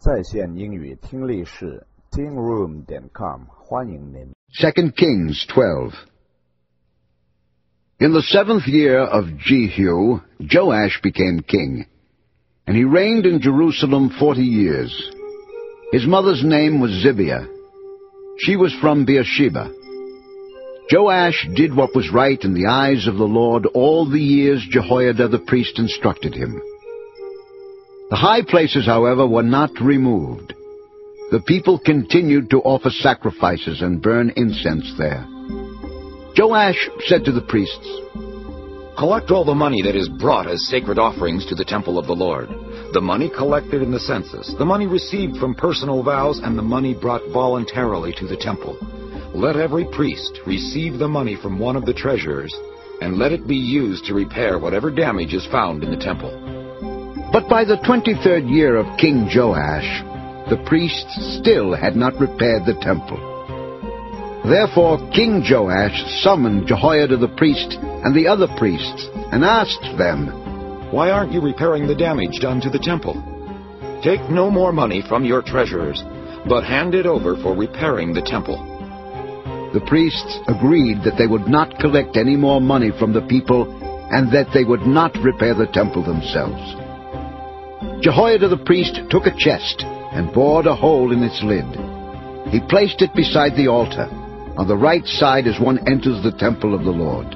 在线英语听力室 tingroom.com 欢迎您。 2 Kings 12. In the 7th year of Jehu, Joash became king, and he reigned in Jerusalem 40 years. His mother's name was Zibiah. She was from Beersheba. Joash did what was right in the eyes of the Lord all the years Jehoiada the priest instructed him. The high places, however, were not removed. The people continued to offer sacrifices and burn incense there. Joash said to the priests, "Collect all the money that is brought as sacred offerings to the temple of the Lord, the money collected in the census, the money received from personal vows, and the money brought voluntarily to the temple. Let every priest receive the money from one of the treasurers, and let it be used to repair whatever damage is found in the temple." But by the 23rd year of King Joash, the priests still had not repaired the temple. Therefore King Joash summoned Jehoiada the priest and the other priests, and asked them, "Why aren't you repairing the damage done to the temple? Take no more money from your treasurers, but hand it over for repairing the temple." The priests agreed that they would not collect any more money from the people, and that they would not repair the temple themselves. Jehoiada the priest took a chest and bored a hole in its lid. He placed it beside the altar, on the right side as one enters the temple of the Lord.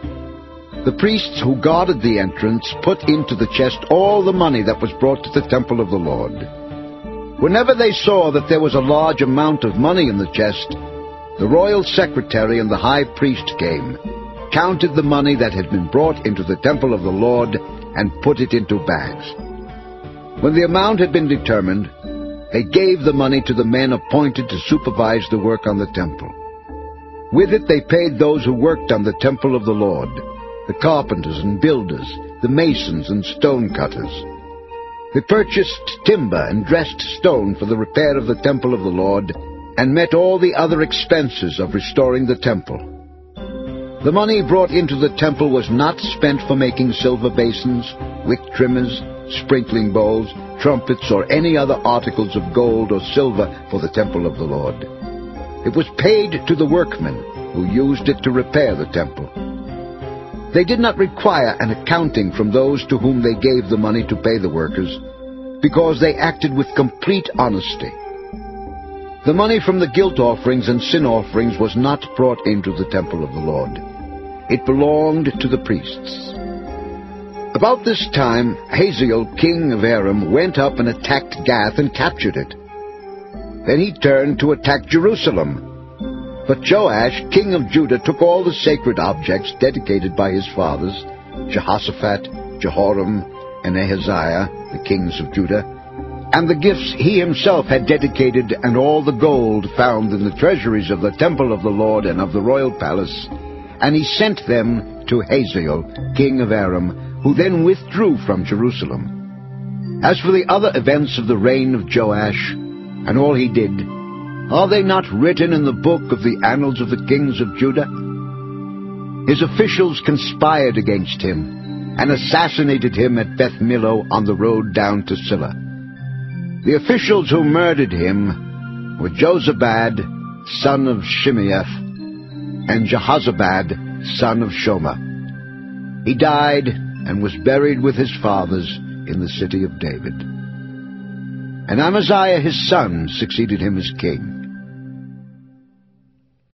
The priests who guarded the entrance put into the chest all the money that was brought to the temple of the Lord. Whenever they saw that there was a large amount of money in the chest, the royal secretary and the high priest came, counted the money that had been brought into the temple of the Lord, and put it into bags. When the amount had been determined, they gave the money to the men appointed to supervise the work on the temple. With it they paid those who worked on the temple of the Lord, the carpenters and builders, the masons and stone cutters. They purchased timber and dressed stone for the repair of the temple of the Lord, and met all the other expenses of restoring the temple. The money brought into the temple was not spent for making silver basins, wick trimmers, sprinkling bowls, trumpets, or any other articles of gold or silver for the temple of the Lord. It was paid to the workmen who used it to repair the temple. They did not require an accounting from those to whom they gave the money to pay the workers, because they acted with complete honesty. The money from the guilt offerings and sin offerings was not brought into the temple of the Lord. It belonged to the priests. About this time, Hazael, king of Aram, went up and attacked Gath and captured it. Then he turned to attack Jerusalem. But Joash, king of Judah, took all the sacred objects dedicated by his fathers, Jehoshaphat, Jehoram, and Ahaziah, the kings of Judah, and the gifts he himself had dedicated, and all the gold found in the treasuries of the temple of the Lord and of the royal palace, and he sent them to Hazael, king of Aram, who then withdrew from Jerusalem. As for the other events of the reign of Joash, and all he did, are they not written in the book of the annals of the kings of Judah? His officials conspired against him, and assassinated him at Beth Millo on the road down to Silla. The officials who murdered him were Jozabad, son of Shimeath, and Jehozabad, son of Shomer. He died and was buried with his fathers in the city of David. And Amaziah his son succeeded him as king.